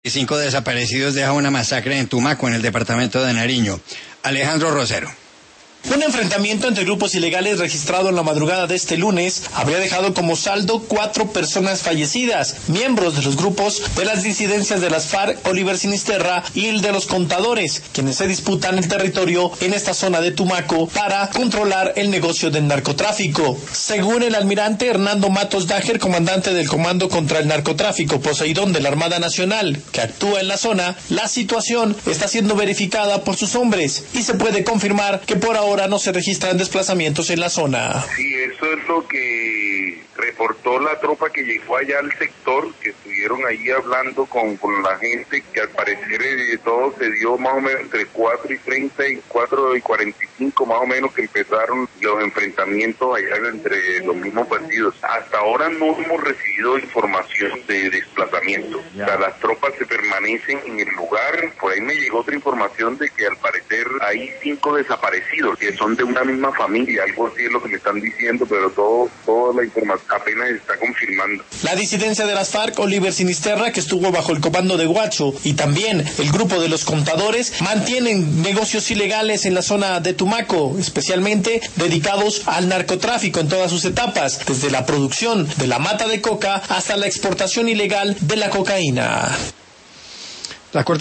5 desaparecidos deja una masacre en Tumaco, en el departamento de Nariño. Alejandro Rosero. Un enfrentamiento entre grupos ilegales registrado en la madrugada de este lunes habría dejado como saldo 4 personas fallecidas, miembros de los grupos de las disidencias de las FARC, Oliver Sinisterra y el de los Contadores, quienes se disputan el territorio en esta zona de Tumaco para controlar el negocio del narcotráfico. Según el almirante Hernando Matos Dager, comandante del Comando contra el Narcotráfico Poseidón de la Armada Nacional, que actúa en la zona, la situación está siendo verificada por sus hombres y se puede confirmar que por ahora no se registran desplazamientos en la zona. Sí, eso es lo que reportó la tropa que llegó allá al sector, que estuvieron ahí hablando con la gente, que al parecer todo se dio más o menos entre 4:30 y 4:45 más o menos, que empezaron los enfrentamientos allá entre los mismos partidos. Hasta ahora no hemos recibido información de desplazamiento. O sea, las tropas se permanecen en el lugar. Por ahí me llegó otra información de que al parecer hay 5 desaparecidos, que son de una misma familia, algo así es lo que me están diciendo, pero toda la información apenas está confirmando. La disidencia de las FARC, Oliver Sinisterra, que estuvo bajo el comando de Guacho, y también el grupo de los Contadores, mantienen negocios ilegales en la zona de Tumaco, especialmente dedicados al narcotráfico en todas sus etapas, desde la producción de la mata de coca hasta la exportación ilegal de la cocaína. La Corte